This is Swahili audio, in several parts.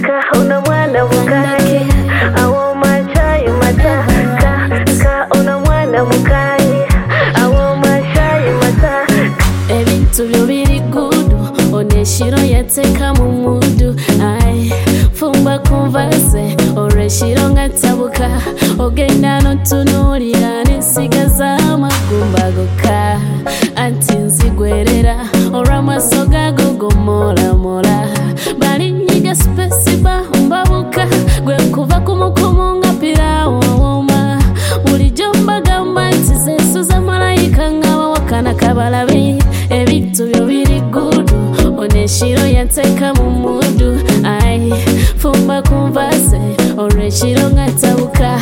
ka una mwana mukai awo machayi mata ka una mwana mukai awo machayi mata ebintu byo biri gudu oneshiro yateka mu mudu ai fumba konvase oreshiro ngatabuka ogenda no tunulira nesigaza amagumba goka anti nzigwerera oramasoga gogomola mola bali nyiga spesiba mbabuka gwe kuva kumukumunga pira woma buli jomba gamanti zesuza malayika ngawa wakana kabalabi ebintu byo biri gudu oneshiro yateka mu mudu ai fumba konvase oreshiro ngatabuka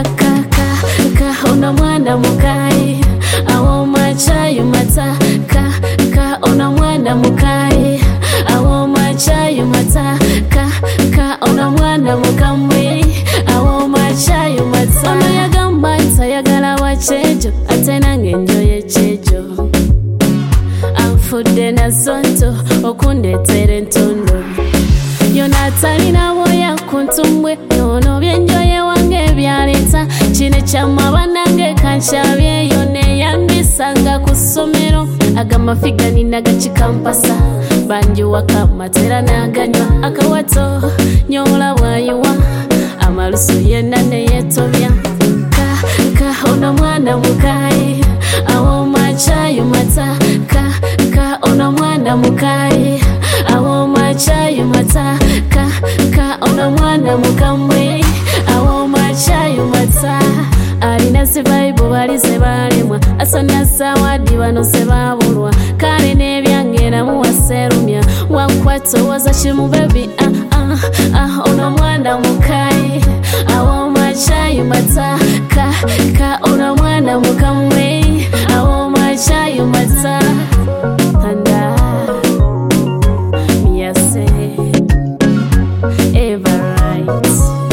ka una mwana mukai awo machayi mata ka una mwana mukai awo machayi mata ka una mwana mukamwe awo machayi mata ono yagamba ntayagala wachejo ate nange njoye chejo anfudde na zonto okundetera entondo yonatalina boya kuntumbwe nono byenjoye wange byaleta kine kyamabanange kanchabye yone yambisanga ku ssomero agamafiga ninagakikampasa banjuwa kamatera naganywa akawato nyola bwayiwa amalusu yenda neyetobya ka una mwana mukai awo machayi mata ka una mwana mukai awo machayi mata ka una mwana mukamwe awo machayi mata alina sibaibo bali sebalemwa asana sawadi bano sebabulwa kale nebyangera muwaserumya wankwato waza shimu baby una mwana mukai awo machayi mata ka una mwana mukamwe awo machayi mata anda miyase ever right